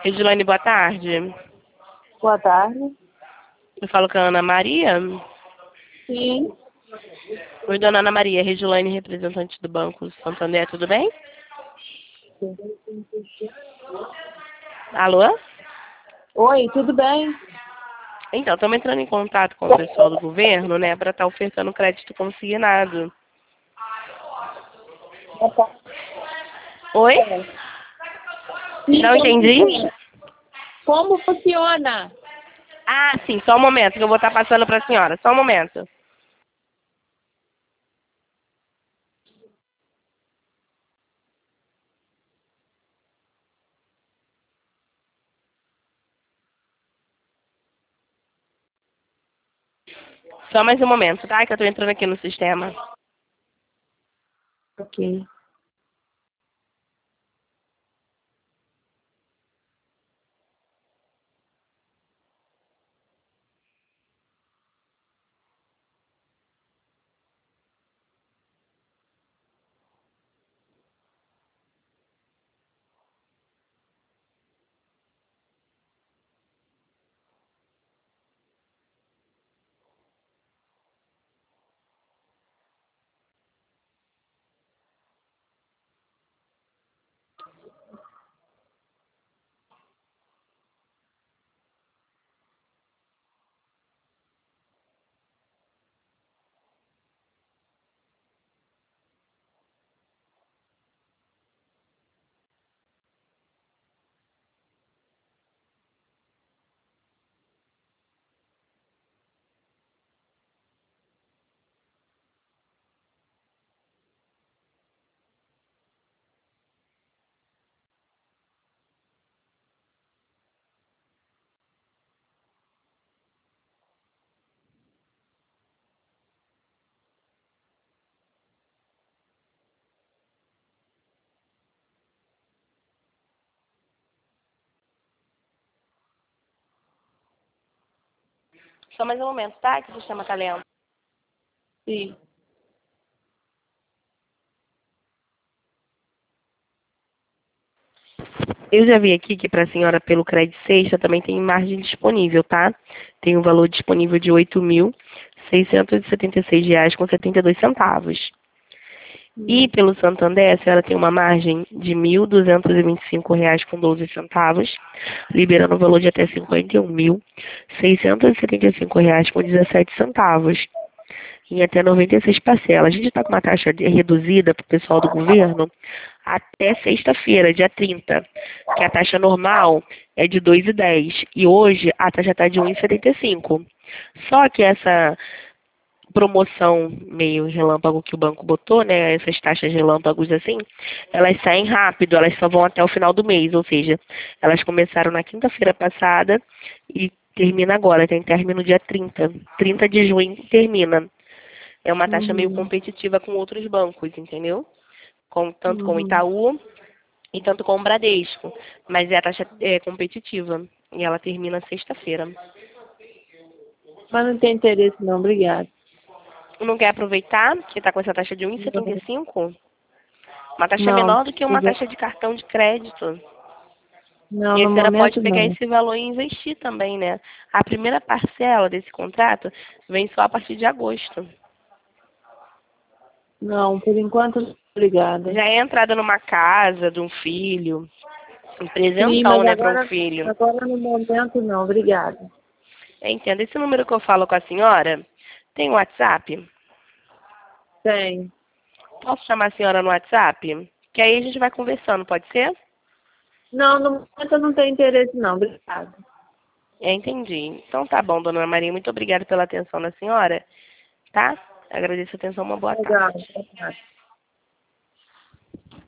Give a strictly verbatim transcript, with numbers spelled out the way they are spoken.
Regilane, boa tarde. Boa tarde. Eu falo com a Ana Maria. Sim. Oi, dona Ana Maria. Regilane, representante do Banco Santander, tudo bem? Alô? Oi, tudo bem? Então, estamos entrando em contato com o pessoal do governo, né, para estar ofertando crédito consignado. Oi? Sim, Não como entendi. funciona? Como funciona? Ah, sim, só um momento que eu vou estar passando para a senhora. Só um momento. Só mais um momento, tá? Que eu estou entrando aqui no sistema. Ok. Só mais um momento, tá? Que o sistema está lento. Sim. Eu já vi aqui que para a senhora, pelo crédito sexta, também tem margem disponível, tá? Tem um valor disponível de oito mil seiscentos e setenta e seis reais com setenta e dois centavos. E Hum. pelo Santander, a senhora tem uma margem de mil duzentos e vinte e cinco reais com doze centavos, liberando o valor de até cinquenta e um mil seiscentos e setenta e cinco reais com dezessete centavos. Em até noventa e seis parcelas. A gente está com uma taxa de- reduzida para o pessoal do governo até sexta-feira, dia trinta, que a taxa normal é de dois e dez e hoje a taxa está de um e setenta e cinco. Só que essa promoção meio relâmpago que o banco botou, né, essas taxas relâmpagos assim, elas saem rápido, elas só vão até o final do mês, ou seja, elas começaram na quinta-feira passada e termina agora, tem término dia trinta. trinta de junho termina. É uma taxa meio Uhum. competitiva com outros bancos, entendeu? Com, tanto com o Uhum. Itaú e tanto com o Bradesco. Mas é a taxa é competitiva e ela termina sexta-feira. Mas não tem interesse não, obrigada. Não quer aproveitar que está com essa taxa de um e setenta e cinco? Uma taxa Não, menor do que uma taxa de cartão de crédito. não, E a no senhora pode momento pegar não. esse valor e investir também, né? A primeira parcela desse contrato vem só a partir de agosto. Não, por enquanto, não, obrigada. Já é entrada numa casa de um filho, um Sim, presentão, mas né, para um agora, filho. agora no momento não, obrigada. Entenda, esse número que eu falo com a senhora tem WhatsApp? Tem. Posso chamar a senhora no WhatsApp? Que aí a gente vai conversando, pode ser? Não, no momento eu não tenho interesse não, obrigada. É, entendi. Então tá bom, dona Maria. Muito obrigada pela atenção da senhora, tá? Agradeço a atenção, uma boa Legal, tarde. obrigada.